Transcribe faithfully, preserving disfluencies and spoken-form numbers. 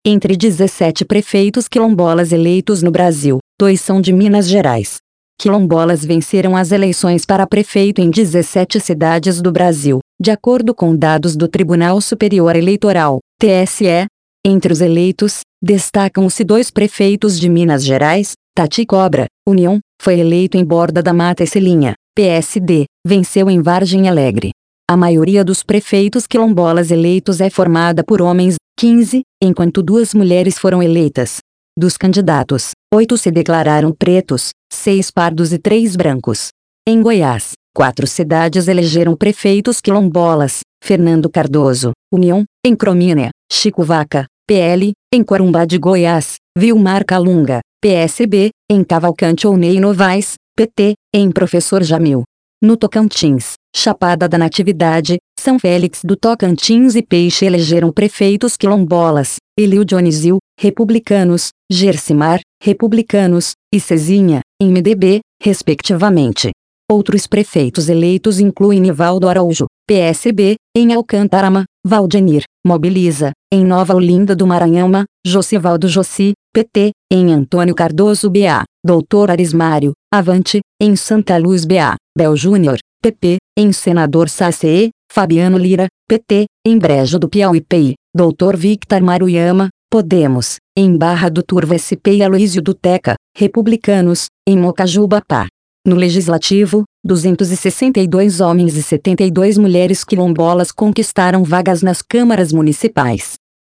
Entre dezessete prefeitos quilombolas eleitos no Brasil, dois são de Minas Gerais. Quilombolas venceram as eleições para prefeito em dezessete cidades do Brasil, de acordo com dados do Tribunal Superior Eleitoral, T S E. Entre os eleitos, destacam-se dois prefeitos de Minas Gerais. Tati Cobra, União, foi eleito em Borda da Mata e Celinha, P S D, venceu em Vargem Alegre. A maioria dos prefeitos quilombolas eleitos é formada por homens, quinze, enquanto duas mulheres foram eleitas. Dos candidatos, oito se declararam pretos, seis pardos e três brancos. Em Goiás, quatro cidades elegeram prefeitos quilombolas: Fernando Cardoso, União; em Cromínia, Chico Vaca, P L; em Corumbá de Goiás, Vilmar Calunga, P S B; em Cavalcante Ounei Novaes, P T; em Professor Jamil. No Tocantins, Chapada da Natividade, São Félix do Tocantins e Peixe elegeram prefeitos quilombolas: Elil Dionísio, republicanos; Gercimar, republicanos; e Cezinha, M D B, respectivamente. Outros prefeitos eleitos incluem Nivaldo Araújo, P S B; em Alcantarama, Valdenir, Mobiliza; em Nova Olinda do Maranhão, Josivaldo Jossi, P T; em Antônio Cardoso B A, doutor Arismário, Avante; em Santa Luz B A, Bel Júnior, P P; em Senador Sacê, Fabiano Lira, P T; em Brejo do Piauí P I, doutor Victor Maruyama, Podemos; em Barra do Turva S P e Aloísio do Teca, republicanos; em Mocajuba P A. No Legislativo, duzentos e sessenta e dois homens e setenta e duas mulheres quilombolas conquistaram vagas nas câmaras municipais.